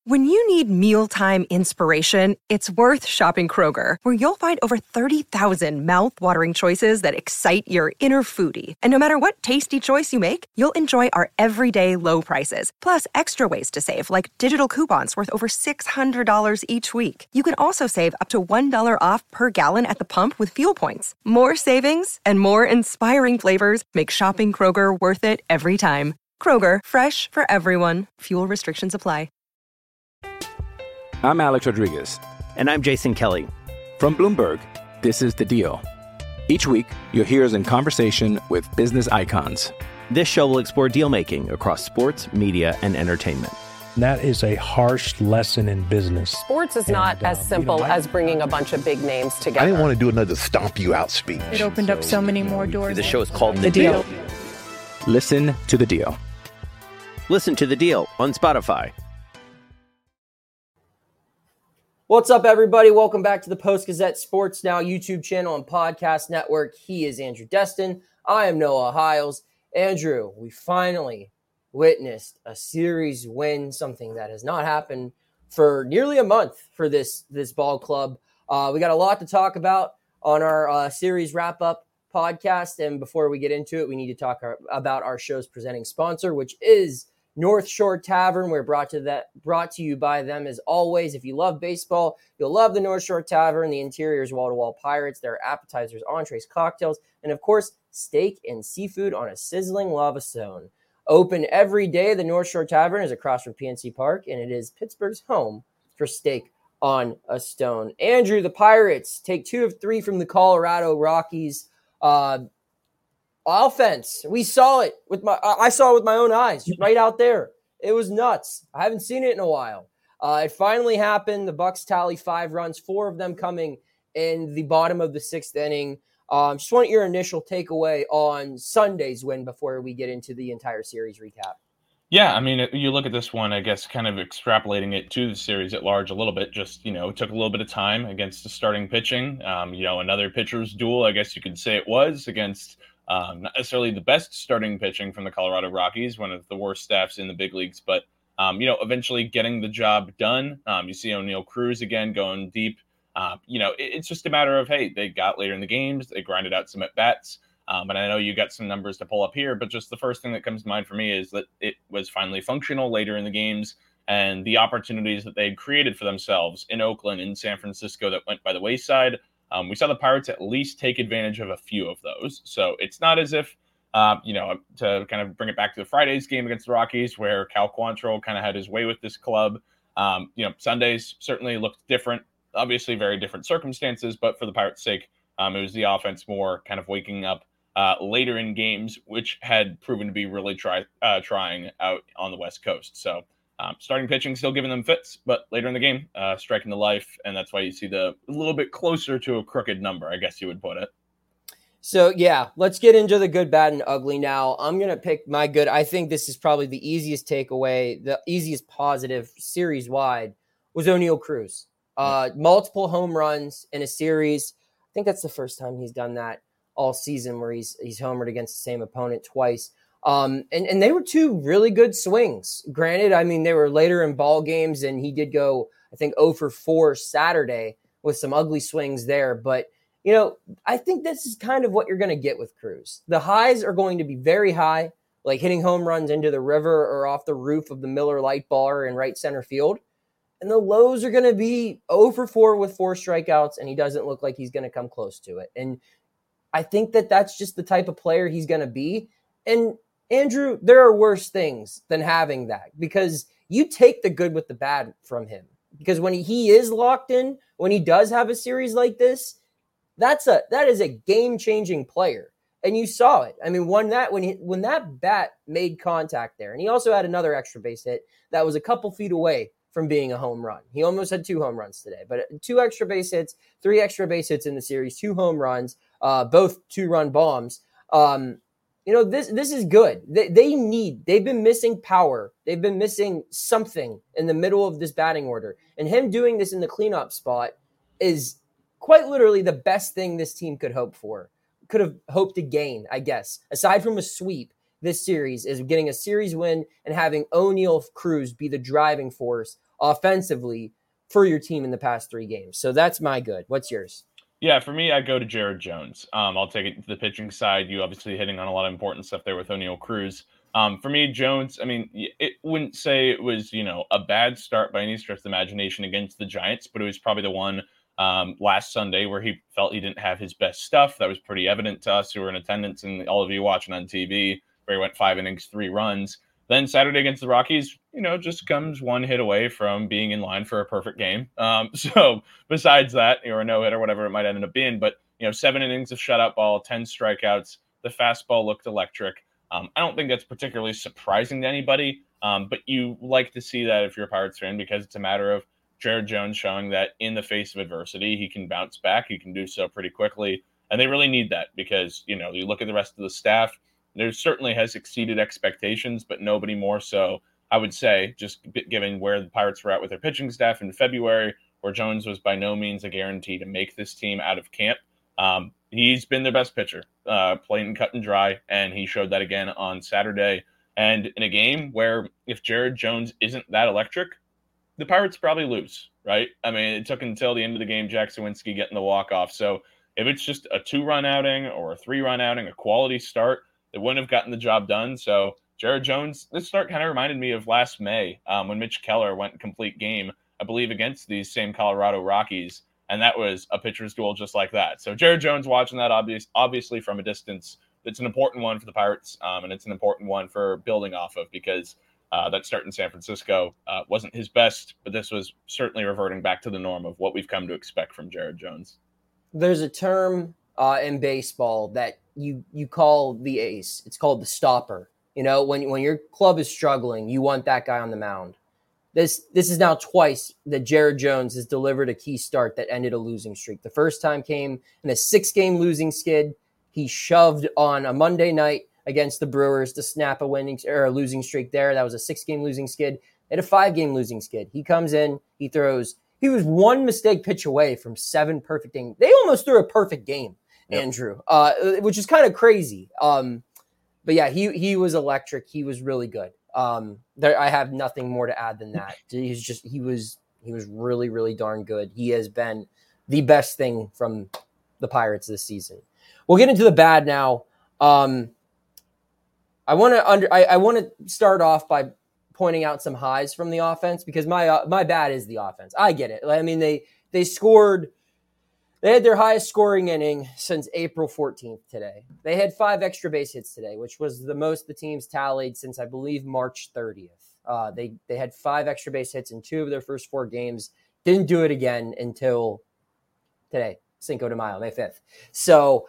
When you need mealtime inspiration, it's worth shopping Kroger, where you'll find over 30,000 mouth-watering choices that excite your inner foodie. And no matter what tasty choice you make, you'll enjoy our everyday low prices, plus extra ways to save, like digital coupons worth over $600 each week. You can also save up to $1 off per gallon at the pump with fuel points. More savings and more inspiring flavors make shopping Kroger worth it every time. Kroger, fresh for everyone. Fuel restrictions apply. I'm Alex Rodriguez. And I'm Jason Kelly. From Bloomberg, this is The Deal. Each week, you'll hear us in conversation with business icons. This show will explore deal-making across sports, media, and entertainment. That is a harsh lesson in business. Sports is not as simple as bringing a bunch of big names together. I didn't want to do another stomp you out speech. It opened up so many more doors. The show is called The Deal. Listen to The Deal. Listen to The Deal on Spotify. What's up, everybody? Welcome back to the Post-Gazette Sports Now YouTube channel and podcast network. He is Andrew Destin. I am Noah Hiles. Andrew, we finally witnessed a series win, something that has not happened for nearly a month for this ball club. We got a lot to talk about on our series wrap-up podcast, and before we get into it, we need to talk about our show's presenting sponsor, which is North Shore Tavern. We're brought to you by them as always. If you love baseball, you'll love the North Shore Tavern. The interior is wall-to-wall Pirates. There are appetizers, entrees, cocktails, and of course, steak and seafood on a sizzling lava stone. Open every day, the North Shore Tavern is across from PNC Park, and it is Pittsburgh's home for steak on a stone. Andrew, the Pirates take 2 of 3 from the Colorado Rockies. Offense, we saw it I saw it with my own eyes right out there. It was nuts. I haven't seen it in a while. It finally happened. The Bucks tally 5 runs, 4 of them coming in the bottom of the 6th inning. Just want your initial takeaway on Sunday's win before we get into the entire series recap. Yeah, I mean, you look at this one, I guess, kind of extrapolating it to the series at large a little bit. Just, it took a little bit of time against the starting pitching. Another pitcher's duel, I guess you could say it was, against not necessarily the best starting pitching from the Colorado Rockies, one of the worst staffs in the big leagues, but, eventually getting the job done. You see O'Neill Cruz again going deep. It's just a matter of, hey, they got later in the games, they grinded out some at-bats. And I know you got some numbers to pull up here, but just the first thing that comes to mind for me is that it was finally functional later in the games, and the opportunities that they had created for themselves in Oakland, in San Francisco, that went by the wayside. We saw the Pirates at least take advantage of a few of those. So it's not as if, to kind of bring it back to the Friday's game against the Rockies, where Cal Quantrill kind of had his way with this club. Sundays certainly looked different, obviously very different circumstances, but for the Pirates' sake, it was the offense more kind of waking up later in games, which had proven to be really trying out on the West Coast. So starting pitching still giving them fits, but later in the game, striking to life, and that's why you see a little bit closer to a crooked number, I guess you would put it. So, yeah, let's get into the good, bad, and ugly now. I'm going to pick my good. I think this is probably the easiest takeaway, the easiest positive series-wide was O'Neill Cruz. Multiple home runs in a series. I think that's the first time he's done that all season, where he's homered against the same opponent twice. And they were 2 really good swings. Granted, I mean, they were later in ball games, and he did go, I think, 0 for 4 Saturday with some ugly swings there. But, I think this is kind of what you're going to get with Cruz. The highs are going to be very high, like hitting home runs into the river or off the roof of the Miller Lite Bar in right center field. And the lows are going to be 0 for 4 with 4 strikeouts, and he doesn't look like he's going to come close to it. And I think that that's just the type of player he's going to be. And Andrew, there are worse things than having that, because you take the good with the bad from him. Because when he is locked in, when he does have a series like this, that is a game-changing player. And you saw it. I mean, when that bat made contact there, and he also had another extra base hit that was a couple feet away from being a home run. He almost had 2 home runs today, but 2 extra base hits, 3 extra base hits in the series, 2 home runs, both 2-run bombs. This is good. They've been missing power. They've been missing something in the middle of this batting order. And him doing this in the cleanup spot is quite literally the best thing this team could have hoped to gain, I guess. Aside from a sweep, this series is getting a series win and having O'Neal Cruz be the driving force offensively for your team in the past 3 games. So that's my good. What's yours? Yeah, for me, I go to Jared Jones. I'll take it to the pitching side. You obviously hitting on a lot of important stuff there with O'Neal Cruz. For me, Jones, I mean, it wouldn't say it was, a bad start by any stretch of the imagination against the Giants, but it was probably the one last Sunday where he felt he didn't have his best stuff. That was pretty evident to us who were in attendance and all of you watching on TV, where he went 5 innings, 3 runs. Then Saturday against the Rockies, just comes 1 hit away from being in line for a perfect game. So besides that, or a no-hit or whatever it might end up being, but, 7 innings of shutout ball, 10 strikeouts. The fastball looked electric. I don't think that's particularly surprising to anybody, but you like to see that if you're a Pirates fan, because it's a matter of Jared Jones showing that in the face of adversity, he can bounce back. He can do so pretty quickly. And they really need that because, you look at the rest of the staff, there certainly has exceeded expectations, but nobody more so, I would say, just given where the Pirates were at with their pitching staff in February, where Jones was by no means a guarantee to make this team out of camp. He's been their best pitcher, plain and cut and dry, and he showed that again on Saturday. And in a game where if Jared Jones isn't that electric, the Pirates probably lose, right? I mean, it took until the end of the game, Jack Sawinski getting the walk-off. So if it's just a 2-run outing or a 3-run outing, a quality start, they wouldn't have gotten the job done. So Jared Jones, this start kind of reminded me of last May when Mitch Keller went complete game, I believe, against these same Colorado Rockies. And that was a pitcher's duel just like that. So Jared Jones, watching that obviously from a distance, it's an important one for the Pirates, and it's an important one for building off of because that start in San Francisco wasn't his best, but this was certainly reverting back to the norm of what we've come to expect from Jared Jones. There's a term in baseball that you call the ace. It's called the stopper. When your club is struggling, you want that guy on the mound. This is now twice that Jared Jones has delivered a key start that ended a losing streak. The first time came in a 6-game losing skid. He shoved on a Monday night against the Brewers to snap a losing streak there. That was a 6-game losing skid. They had a 5-game losing skid. He comes in, he throws. He was 1 mistake pitch away from 7 perfect innings. They almost threw a perfect game, Andrew, which is kind of crazy. But yeah, he was electric. He was really good. I have nothing more to add than that. He was really, really darn good. He has been the best thing from the Pirates this season. We'll get into the bad now. I want to start off by pointing out some highs from the offense because my bad is the offense. I get it. I mean, they scored. They had their highest scoring inning since April 14th today. They had 5 extra base hits today, which was the most the team's tallied since, I believe, March 30th. They had 5 extra base hits in 2 of their first 4 games. Didn't do it again until today, Cinco de Mayo, May 5th. So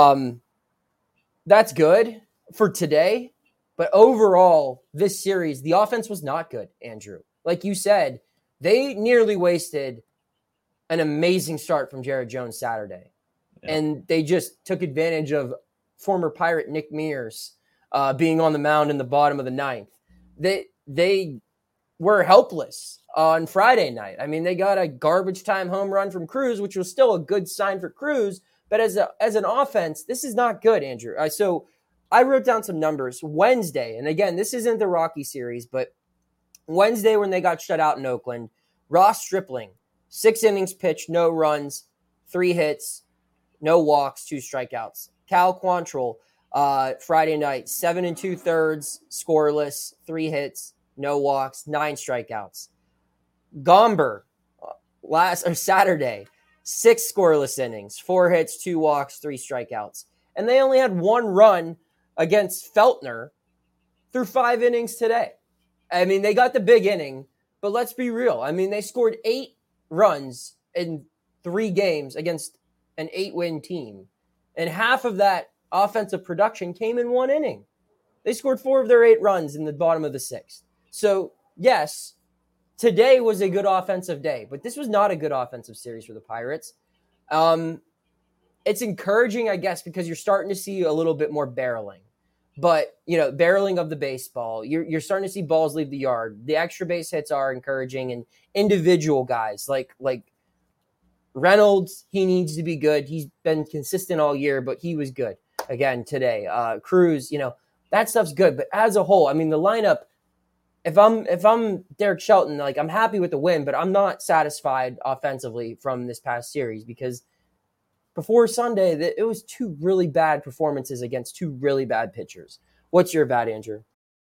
that's good for today. But overall, this series, the offense was not good, Andrew. Like you said, they nearly wasted an amazing start from Jared Jones Saturday. Yeah. And they just took advantage of former Pirate Nick Mears being on the mound in the bottom of the 9th. They were helpless on Friday night. I mean, they got a garbage time home run from Cruz, which was still a good sign for Cruz. But as an offense, this is not good, Andrew. So I wrote down some numbers. Wednesday, and again, this isn't the Rocky series, but Wednesday when they got shut out in Oakland, Ross Stripling, 6 innings pitched, no runs, 3 hits, no walks, 2 strikeouts. Cal Quantrill, Friday night, 7 2/3, scoreless, 3 hits, no walks, 9 strikeouts. Gomber, Saturday, 6 scoreless innings, 4 hits, 2 walks, 3 strikeouts. And they only had 1 run against Feltner through 5 innings today. I mean, they got the big inning, but let's be real. I mean, they scored 8 runs in 3 games against an 8-win team. And half of that offensive production came in 1 inning. They scored 4 of their 8 runs in the bottom of the 6th. So, yes, today was a good offensive day, but this was not a good offensive series for the Pirates. It's encouraging, I guess, because you're starting to see a little bit more barreling. But, barreling of the baseball, you're starting to see balls leave the yard. The extra base hits are encouraging, and individual guys like Reynolds, he needs to be good. He's been consistent all year, but he was good again today. Cruz, that stuff's good. But as a whole, I mean, the lineup, if I'm Derek Shelton, like, I'm happy with the win, but I'm not satisfied offensively from this past series because before Sunday, it was two really bad performances against two really bad pitchers. What's your bet, Andrew?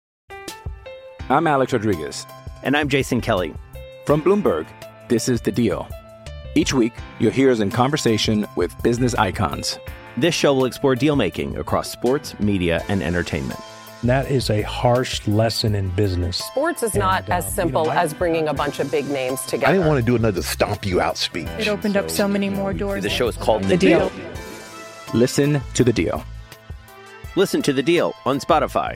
I'm Alex Rodriguez. And I'm Jason Kelly. From Bloomberg, this is The Deal. Each week, you'll hear us in conversation with business icons. This show will explore deal-making across sports, media, and entertainment. That is a harsh lesson in business. Sports is not as simple as bringing a bunch of big names together. I didn't want to do another stomp you out speech. It opened up so many more doors. The show is called The Deal. Listen to The Deal. Listen to The Deal on Spotify.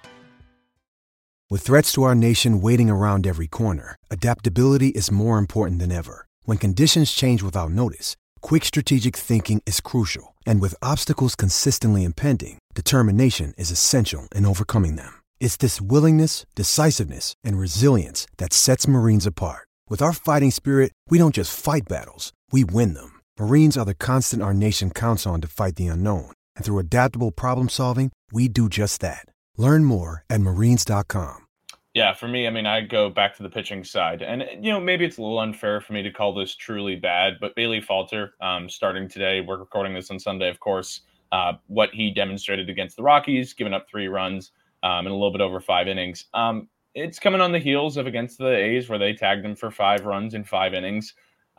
With threats to our nation waiting around every corner, adaptability is more important than ever. When conditions change without notice, quick strategic thinking is crucial. And with obstacles consistently impending, determination is essential in overcoming them. It's this willingness, decisiveness, and resilience that sets Marines apart. With our fighting spirit, we don't just fight battles, we win them. Marines are the constant our nation counts on to fight the unknown. And through adaptable problem solving, we do just that. Learn more at Marines.com. Yeah, for me, I mean, I go back to the pitching side. And, maybe it's a little unfair for me to call this truly bad, but Bailey Falter, starting today, we're recording this on Sunday, of course, what he demonstrated against the Rockies, giving up 3 runs in a little bit over 5 innings. It's coming on the heels of against the A's where they tagged him for 5 runs in 5 innings.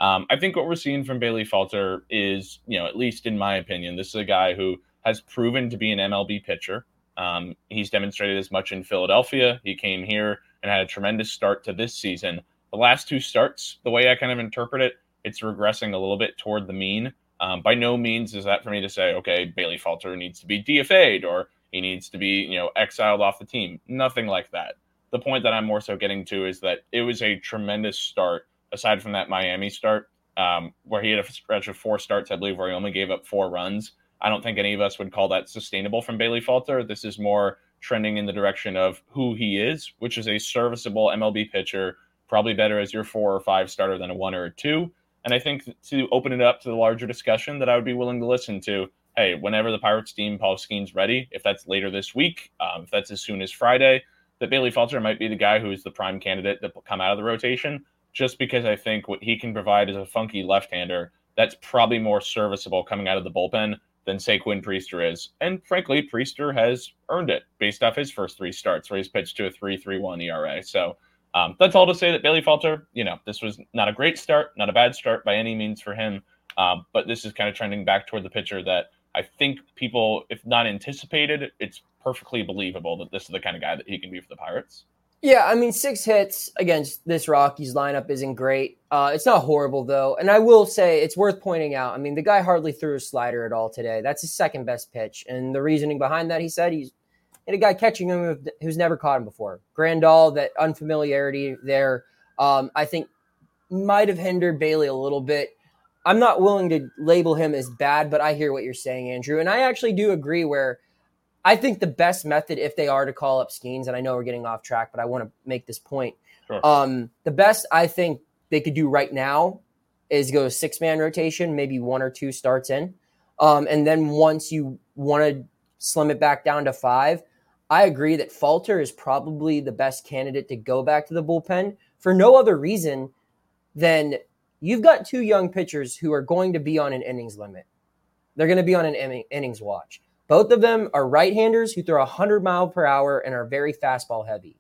I think what we're seeing from Bailey Falter is, at least in my opinion, this is a guy who has proven to be an MLB pitcher. He's demonstrated as much in Philadelphia. He came here and had a tremendous start to this season. The last 2 starts, the way I kind of interpret it, it's regressing a little bit toward the mean. By no means is that for me to say, okay, Bailey Falter needs to be DFA'd or he needs to be, exiled off the team. Nothing like that. The point that I'm more so getting to is that it was a tremendous start, aside from that Miami start, where he had a stretch of 4 starts, I believe, where he only gave up 4 runs. I don't think any of us would call that sustainable from Bailey Falter. This is more trending in the direction of who he is, which is a serviceable MLB pitcher, probably better as your 4 or 5 starter than a 1 or a 2. And I think to open it up to the larger discussion that I would be willing to listen to, hey, whenever the Pirates deem Paul Skeens ready, if that's later this week, if that's as soon as Friday, that Bailey Falter might be the guy who is the prime candidate to come out of the rotation, just because I think what he can provide as a funky left-hander, that's probably more serviceable coming out of the bullpen than Saquon Priester is. And frankly, Priester has earned it based off his first 3 starts where he's pitched to a 3.31 ERA. So that's all to say that Bailey Falter, this was not a great start, not a bad start by any means for him. But this is kind of trending back toward the pitcher that I think people, if not anticipated, it's perfectly believable that this is the kind of guy that he can be for the Pirates. Yeah, I mean, 6 hits against this Rockies lineup isn't great. It's not horrible, though. And I will say it's worth pointing out, I mean, the guy hardly threw a slider at all today. That's his second best pitch. And the reasoning behind that, he said he's a guy catching him who's never caught him before. Grandal, that unfamiliarity there, I think might have hindered Bailey a little bit. I'm not willing to label him as bad, but I hear what you're saying, Andrew. And I actually do agree where I think the best method, if they are to call up Skeens, and I know we're getting off track, but I want to make this point. Sure. The best I think they could do right now is go 6-man rotation, maybe 1 or 2 starts in. And then once you want to slim it back down to 5, I agree that Falter is probably the best candidate to go back to the bullpen for no other reason than you've got 2 young pitchers who are going to be on an innings limit. They're going to be on an innings watch. Both of them are right-handers who throw 100 miles per hour and are very fastball heavy.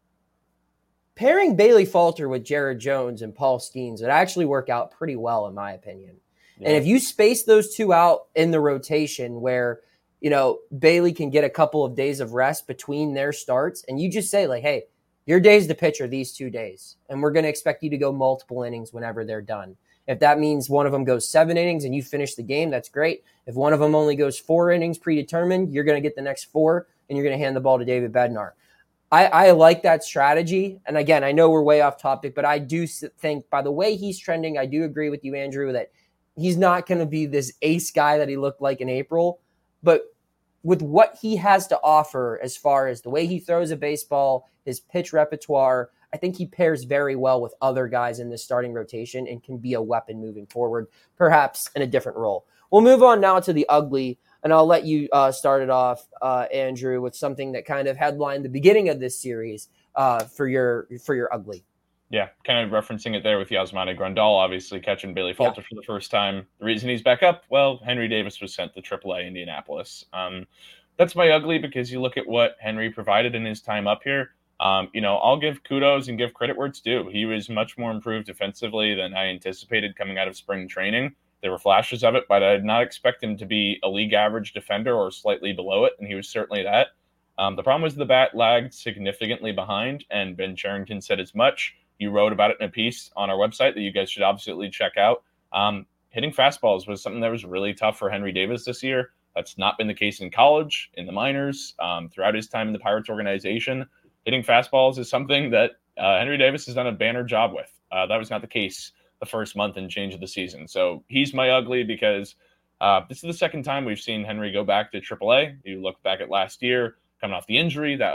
Pairing Bailey Falter with Jared Jones and Paul Skeens would actually work out pretty well, in my opinion. Yeah. And if you space those 2 out in the rotation where, Bailey can get a couple of days of rest between their starts, and you just say, like, hey, your day's the pitcher these 2 days, and we're going to expect you to go multiple innings whenever they're done. If that means one of them goes 7 innings and you finish the game, that's great. If one of them only goes 4 innings predetermined, you're going to get the next 4, and you're going to hand the ball to David Bednar. I like that strategy. And again, I know we're way off topic, but I do think by the way he's trending, I do agree with you, Andrew, that he's not going to be this ace guy that he looked like in April. But with what he has to offer as far as the way he throws a baseball, his pitch repertoire, I think he pairs very well with other guys in this starting rotation and can be a weapon moving forward, perhaps in a different role. We'll move on now to the ugly. And I'll let you start it off, Andrew, with something that kind of headlined the beginning of this series for your ugly. Yeah, kind of referencing it there with Yasmani Grandal, obviously catching Bailey Falter for the first time. The reason he's back up, well, Henry Davis was sent to AAA Indianapolis. That's my ugly because you look at what Henry provided in his time up here. I'll give kudos and give credit where it's due. He was much more improved defensively than I anticipated coming out of spring training. There were flashes of it, but I did not expect him to be a league average defender or slightly below it, and he was certainly that. The problem was the bat lagged significantly behind, and Ben Cherington said as much. You wrote about it in a piece on our website that you guys should absolutely check out. Hitting fastballs was something that was really tough for Henry Davis this year. That's not been the case in college, in the minors, throughout his time in the Pirates organization. Hitting fastballs is something that Henry Davis has done a banner job with. That was not the case the first month and change of the season. So he's my ugly because this is the second time we've seen Henry go back to AAA. You look back at last year, coming off the injury, that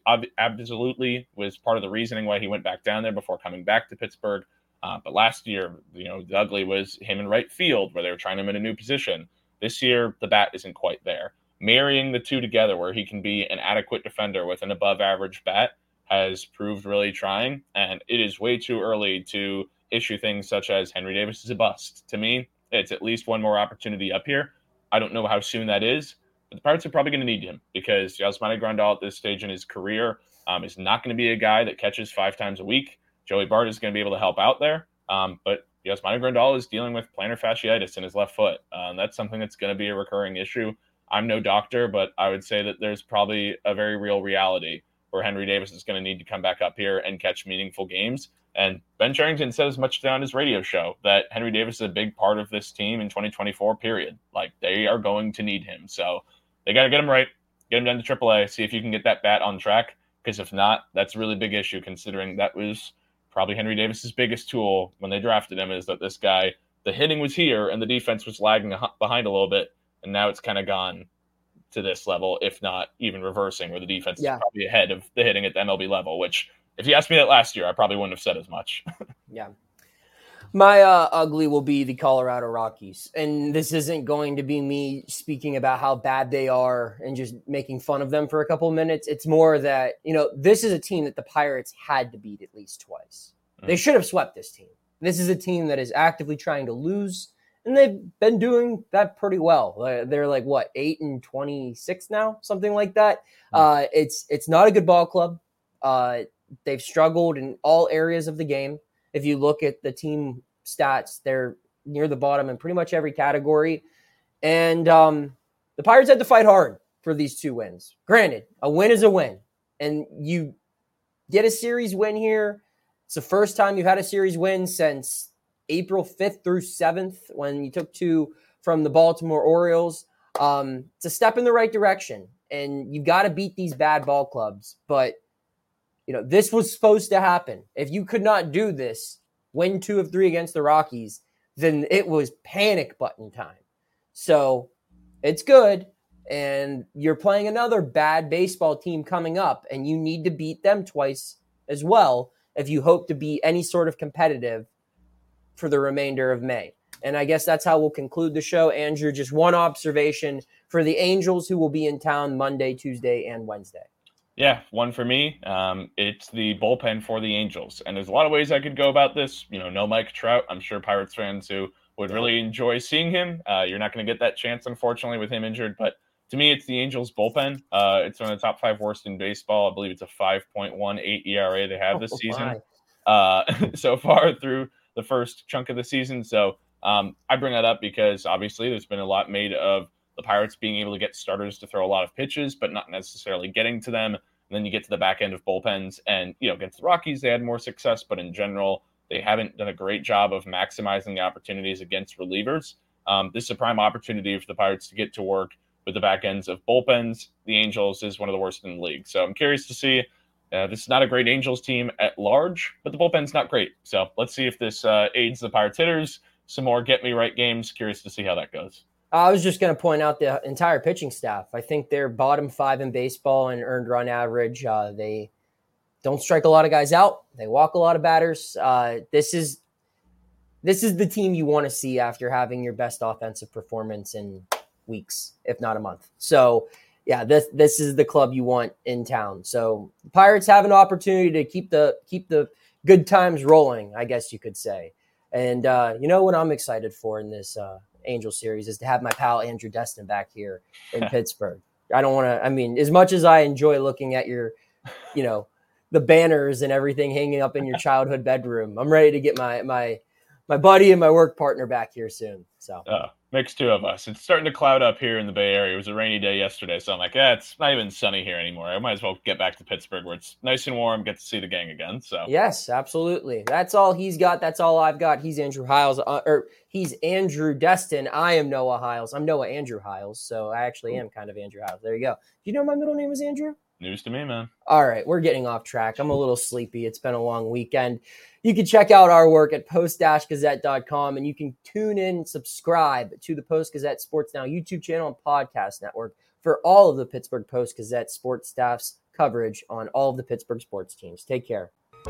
absolutely was part of the reasoning why he went back down there before coming back to Pittsburgh. But last year, the ugly was him in right field where they were trying him in a new position. This year, the bat isn't quite there. Marrying the two together where he can be an adequate defender with an above average bat has proved really trying. And it is way too early to issue things such as Henry Davis is a bust. To me, it's at least one more opportunity up here. I don't know how soon that is. But the Pirates are probably going to need him because Yasmani Grandal at this stage in his career is not going to be a guy that catches 5 times a week. Joey Bart is going to be able to help out there. But Yasmani Grandal is dealing with plantar fasciitis in his left foot. That's something that's going to be a recurring issue. I'm no doctor, but I would say that there's probably a very real reality where Henry Davis is going to need to come back up here and catch meaningful games. And Ben Cherington said as much on his radio show that Henry Davis is a big part of this team in 2024, period. Like, they are going to need him. So they got to get him right, get him down to AAA, see if you can get that bat on track, because if not, that's a really big issue considering that was probably Henry Davis's biggest tool when they drafted him, is that this guy, the hitting was here and the defense was lagging behind a little bit, and now it's kind of gone to this level, if not even reversing, where the defense is probably ahead of the hitting at the MLB level, which if you asked me that last year, I probably wouldn't have said as much. Yeah. My ugly will be the Colorado Rockies. And this isn't going to be me speaking about how bad they are and just making fun of them for a couple of minutes. It's more that, this is a team that the Pirates had to beat at least twice. They should have swept this team. This is a team that is actively trying to lose, and they've been doing that pretty well. They're like, 8-26 now? Something like that. It's not a good ball club. They've struggled in all areas of the game. If you look at the team stats, they're near the bottom in pretty much every category. And the Pirates had to fight hard for these 2 wins. Granted, a win is a win. And you get a series win here. It's the first time you've had a series win since April 5th through 7th when you took 2 from the Baltimore Orioles. It's a step in the right direction. And you've got to beat these bad ball clubs. But this was supposed to happen. If you could not do this, win 2 of 3 against the Rockies, then it was panic button time. So it's good. And you're playing another bad baseball team coming up, and you need to beat them twice as well if you hope to be any sort of competitive for the remainder of May. And I guess that's how we'll conclude the show. Andrew, just one observation for the Angels who will be in town Monday, Tuesday, and Wednesday. Yeah, one for me. It's the bullpen for the Angels. And there's a lot of ways I could go about this. No Mike Trout. I'm sure Pirates fans who would really enjoy seeing him. You're not going to get that chance, unfortunately, with him injured. But to me, it's the Angels bullpen. It's one of the top 5 worst in baseball. I believe it's a 5.18 ERA they have this season so far through the first chunk of the season. So I bring that up because obviously there's been a lot made of the Pirates being able to get starters to throw a lot of pitches, but not necessarily getting to them. And then you get to the back end of bullpens and, against the Rockies, they had more success, but in general, they haven't done a great job of maximizing the opportunities against relievers. This is a prime opportunity for the Pirates to get to work with the back ends of bullpens. The Angels is one of the worst in the league. So I'm curious to see. This is not a great Angels team at large, but the bullpen's not great. So let's see if this aids the Pirates hitters. Some more get-me-right games. Curious to see how that goes. I was just going to point out the entire pitching staff. I think they're bottom 5 in baseball in earned run average. They don't strike a lot of guys out. They walk a lot of batters. This is the team you want to see after having your best offensive performance in weeks, if not a month. So yeah, this is the club you want in town. So the Pirates have an opportunity to keep the good times rolling, I guess you could say. And you know what I'm excited for in this Angel series is to have my pal Andrew Destin back here in Pittsburgh. I don't want to, I mean, as much as I enjoy looking at your, you know, the banners and everything hanging up in your childhood bedroom, I'm ready to get my buddy and my work partner back here soon. So makes two of us. It's starting to cloud up here in the Bay Area. It was a rainy day yesterday, so I'm like, it's not even sunny here anymore. I might as well get back to Pittsburgh where it's nice and warm, get to see the gang again. So yes, absolutely. That's all he's got. That's all I've got. He's Andrew Hiles, or he's Andrew Destin. I am Noah Hiles. I'm Noah Andrew Hiles, so I actually am kind of Andrew Hiles. There you go. Do you know my middle name is Andrew? News to me, man. All right, we're getting off track. I'm a little sleepy. It's been a long weekend. You can check out our work at post-gazette.com, and you can tune in, subscribe to the Post-Gazette Sports Now YouTube channel and podcast network for all of the Pittsburgh Post-Gazette sports staff's coverage on all of the Pittsburgh sports teams. Take care.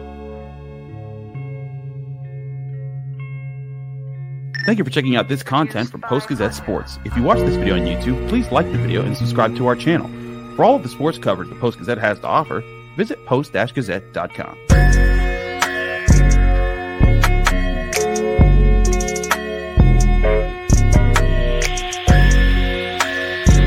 Thank you for checking out this content from Post-Gazette Sports. If you watch this video on YouTube, please like the video and subscribe to our channel. For all of the sports coverage the Post-Gazette has to offer, visit post-gazette.com.